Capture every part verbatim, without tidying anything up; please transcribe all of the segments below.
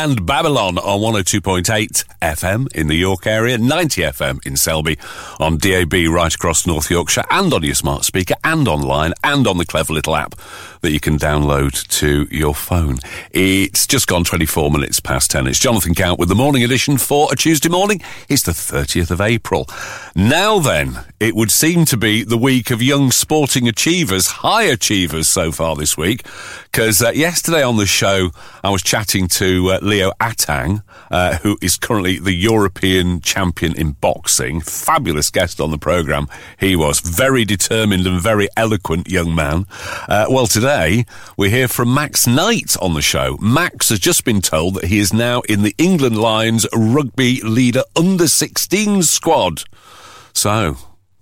and Babylon on one oh two point eight F M in the York area, ninety F M in Selby, on D A B right across North Yorkshire, and on your smart speaker, and online, and on the clever little app that you can download to your phone. It's just gone twenty-four minutes past ten. It's Jonathan Count with the morning edition for a Tuesday morning. It's the thirtieth of April. Now then, it would seem to be the week of young sporting achievers, high achievers so far this week, because uh, yesterday on the show I was chatting to uh, Leo Atang, uh, who is currently the European champion in boxing. Fabulous guest on the programme. He was very determined and very eloquent young man. Uh, well, today we hear from Max Knight on the show. Max has just been told that he is now in the England Lions rugby leader under sixteen squad. So,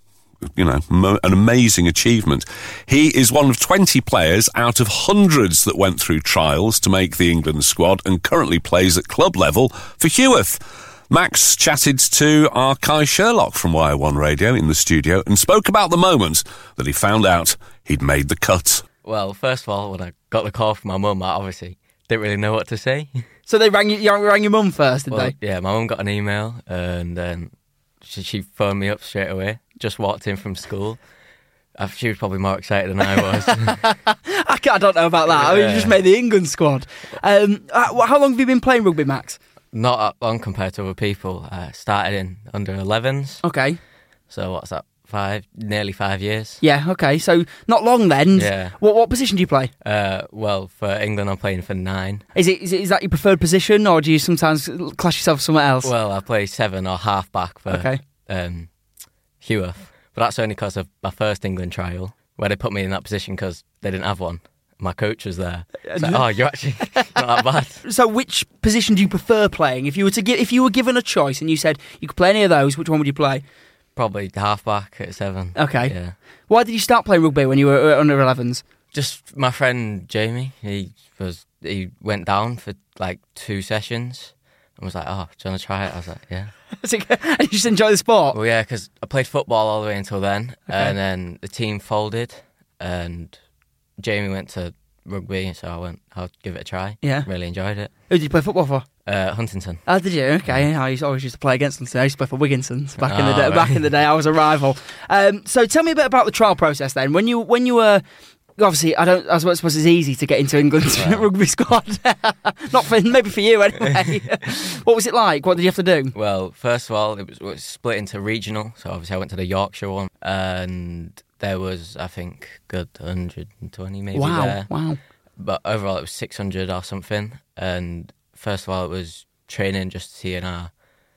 you know, an amazing achievement. He is one of twenty players out of hundreds that went through trials to make the England squad and currently plays at club level for Heworth. Max chatted to our Kai Sherlock from Wire One Radio in the studio and spoke about the moment that he found out he'd made the cut. Well, first of all, when I got the call from my mum, I obviously didn't really know what to say. So they rang you, you rang your mum first, did well, they? Yeah, my mum got an email and then she, she phoned me up straight away. Just walked in from school. She was probably more excited than I was. I, I don't know about that. I mean, you just made the England squad. Um, how long have you been playing rugby, Max? Not that long compared to other people. I started in under elevens. Okay. So what's that? Five, nearly five years. Yeah, okay. So not long then. Yeah. What what position do you play? Uh, well, for England, I'm playing for nine. Is it is, it, is that your preferred position, or do you sometimes clash yourself somewhere else? Well, I play seven or half back for okay. um, Heworth. But that's only because of my first England trial, where they put me in that position because they didn't have one. My coach was there. It's like, oh, you're actually not that bad. So which position do you prefer playing? If you were to give, if you were given a choice and you said you could play any of those, which one would you play? Probably half back at seven. Okay. Yeah. Why did you start playing rugby when you were under elevens? Just my friend Jamie. He was he went down for like two sessions and was like, "Oh, do you want to try it?" I was like, "Yeah." And you just enjoy the sport? Well, yeah, because I played football all the way until then, okay. and then the team folded, and Jamie went to rugby, so I went. I'll give it a try. Yeah. Really enjoyed it. Who did you play football for? Uh, Huntington. Oh, did you? Okay. I used, always used to play against them. I used to play for Wigginsons back oh, in the day. Right. Back in the day, I was a rival. Um, so tell me a bit about the trial process then. When you when you were obviously, I don't. I suppose it's easy to get into England's well. rugby squad. Not for maybe for you anyway. What was it like? What did you have to do? Well, first of all, it was, it was split into regional. So obviously, I went to the Yorkshire one, and there was I think good one hundred twenty maybe wow, there. Wow. But overall, it was six hundred or something. And first of all, it was training just to see in our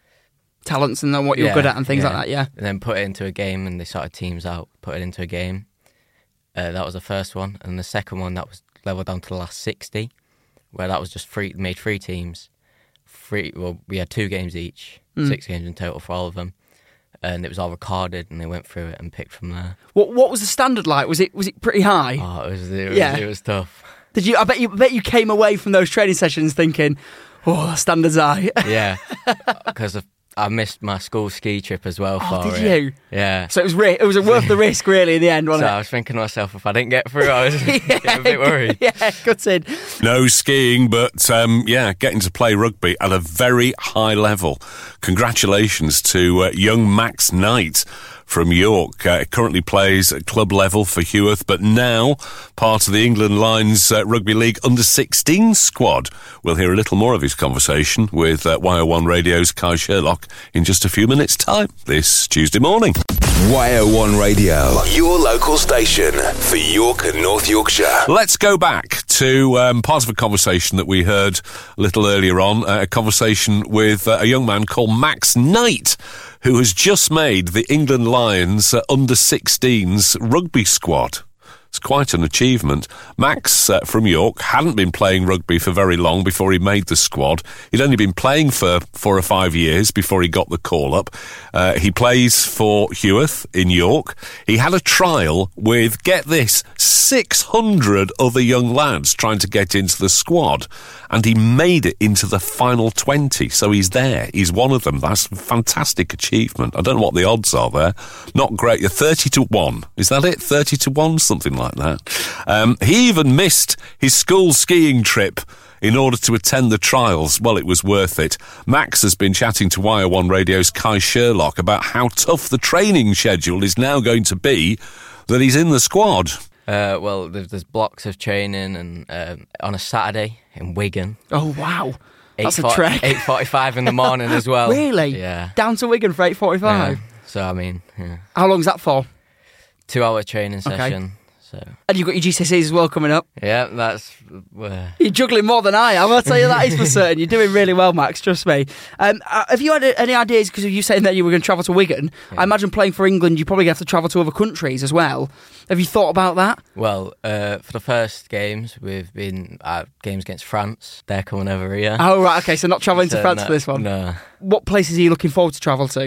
talents and what you're yeah, good at and things yeah. like that, yeah. And then put it into a game, and they sorted teams out, put it into a game. Uh, that was the first one. And the second one, that was leveled down to the last sixty, where that was just three, made three teams. Three, well, we had two games each, mm. six games in total for all of them. And it was all recorded, and they went through it and picked from there. What What was the standard like? Was it was it pretty high? Oh, it was it was, yeah. it was tough. Did you? I bet you. I bet you came away from those training sessions thinking, "Oh, standards high." Yeah, because I missed my school ski trip as well. Oh, for did it. you? Yeah. So it was ri- it was worth the risk, really, in the end, wasn't so it? I was thinking to myself, if I didn't get through, I was yeah, getting a bit worried. Yeah, gutted. No skiing, but um, yeah, getting to play rugby at a very high level. Congratulations to uh, young Max Knight from York. Uh, currently plays at club level for Heworth, but now part of the England Lions uh, Rugby League under sixteen squad. We'll hear a little more of his conversation with uh, Wire One Radio's Kai Sherlock in just a few minutes' time this Tuesday morning. Wire One Radio, your local station for York and North Yorkshire. Let's go back to um, part of a conversation that we heard a little earlier on, uh, a conversation with uh, a young man called Max Knight, who has just made the England Lions uh, under sixteens rugby squad. It's quite an achievement. Max uh, from York hadn't been playing rugby for very long before he made the squad. He'd only been playing for four or five years before he got the call-up. Uh, he plays for Heworth in York. He had a trial with, get this, six hundred other young lads trying to get into the squad, and he made it into the final twenty, so he's there. He's one of them. That's a fantastic achievement. I don't know what the odds are there. Not great. You're thirty to one. Is that it? thirty to one? Something like that. Um, he even missed his school skiing trip in order to attend the trials. Well, it was worth it. Max has been chatting to Wire One Radio's Kai Sherlock about how tough the training schedule is now going to be that he's in the squad. Uh, well, there's, there's blocks of training, and um, on a Saturday in Wigan. Oh, wow. That's eight a trek. eight forty-five in the morning as well. Really? Yeah. Down to Wigan for eight forty-five? Yeah. So, I mean, yeah. How long's that for? Two-hour training Okay. session. So. And you've got your G C S Es as well coming up. Yeah, that's... Uh, You're juggling more than I am, I'll tell you that is for certain. You're doing really well, Max, trust me. Um, uh, have you had any ideas, because you saying that you were going to travel to Wigan, yeah. I imagine playing for England you're probably going to have to travel to other countries as well. Have you thought about that? well, uh, for the first games, we've been at games against France. They're coming over here. Oh, right, okay, so not travelling to So, France no, for this one. No. What places are you looking forward to travel to?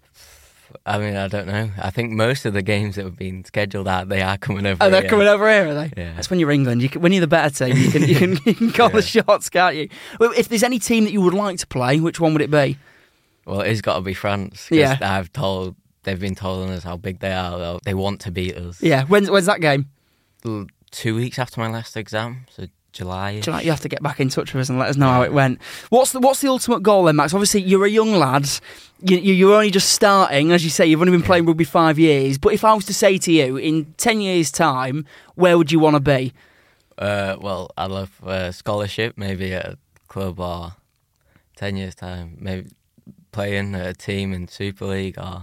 I mean, I don't know. I think most of the games that have been scheduled out, they are coming over Oh, they're here. coming over here, are they? Yeah. That's when you're England. You can, when you're the better team, you can you can, you can call Yeah. the shots, can't you? Well, if there's any team that you would like to play, which one would it be? Well, it's got to be France. 'Cause Yeah. I've told, they've been telling us how big they are. Though. They want to beat us. Yeah. When's when's that game? L- Two weeks after my last exam, so July. Do you, like, you have to get back in touch with us and let us know how it went. What's the What's the ultimate goal then, Max? Obviously, you're a young lad. You, you, you're only just starting, as you say. You've only been playing rugby five years. But if I was to say to you, in ten years' time, where would you want to be? Uh, well, I'd love a scholarship, maybe at a club, or ten years' time, maybe playing at a team in Super League, or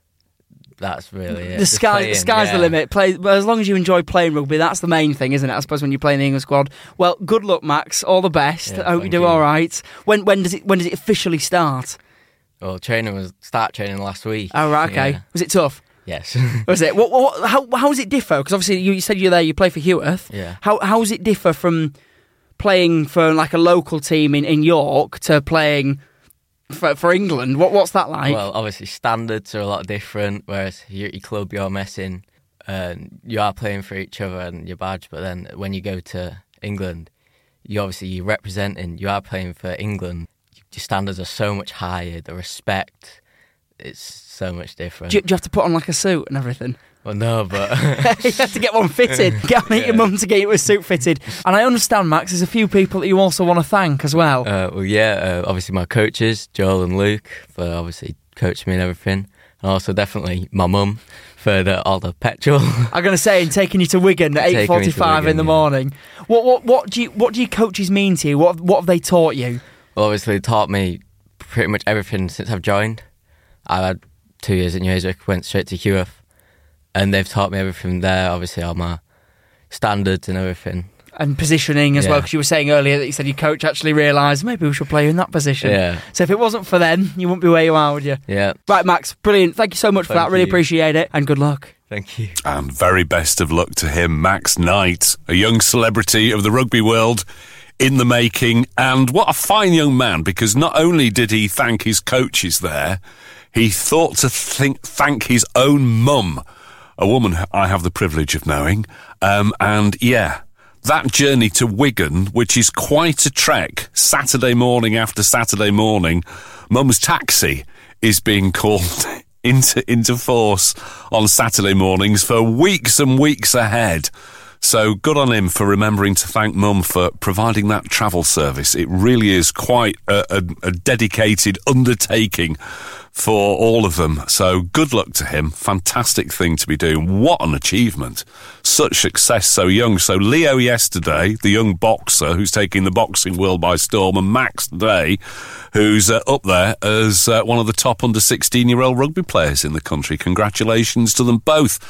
that's really it. The Just sky, playing, the sky's yeah. the limit. Play, but as long as you enjoy playing rugby, that's the main thing, isn't it? I suppose when you're playing the England squad. Well, good luck, Max. All the best. Yeah, I hope you thank do you. all right. When when does it When does it officially start? Well, training was start training last week. Oh, right, okay. Yeah. Was it tough? Yes. Was it? What, what, how how does it differ? Because obviously you, you said you're there. You play for Heworth. Yeah. How how does it differ from playing for like a local team in, in York to playing for, for England? What what's that like? Well, obviously standards are a lot different. Whereas your, your club, you're messing, and you are playing for each other and your badge. But then when you go to England, you obviously you're representing. You are playing for England. Your standards are so much higher. The respect, it's so much different. do, you, do you have to put on like a suit and everything? Well, no, but You have to get one fitted. Get meet your Yeah. mum to get you a suit fitted. And I understand, Max, there's a few people that you also want to thank as well. uh, well, yeah. Uh, obviously, my coaches, Joel and Luke, for obviously coaching me and everything, and also definitely my mum for the, all the petrol. I'm going to say, and taking you to Wigan at Taking me eight to forty-five in Wigan, the yeah. morning. What what what do you what do your coaches mean to you? What what have they taught you? Well, obviously, they taught me pretty much everything since I've joined. I had two years at New Hazelwick, went straight to Heworth, and they've taught me everything there. Obviously, all my standards and everything. And positioning as Yeah. well, because you were saying earlier that you said your coach actually realised maybe we should play you in that position. Yeah. So if it wasn't for them, you wouldn't be where you are, would you? Yeah. Right, Max, brilliant. Thank you so much for Thank that. Really you. appreciate it. And good luck. Thank you. And very best of luck to him, Max Knight, a young celebrity of the rugby world in the making. And what a fine young man, because not only did he thank his coaches there, he thought to think, thank his own mum, a woman I have the privilege of knowing. Um, and yeah, that journey to Wigan, which is quite a trek, Saturday morning after Saturday morning, mum's taxi is being called into into force on Saturday mornings for weeks and weeks ahead. So good on him for remembering to thank mum for providing that travel service. It really is quite a, a, a dedicated undertaking for all of them. So good luck to him. Fantastic thing to be doing. What an achievement. Such success so young. So Leo yesterday, the young boxer who's taking the boxing world by storm, and Max today, who's uh, up there as uh, one of the top under sixteen-year-old rugby players in the country. Congratulations to them both.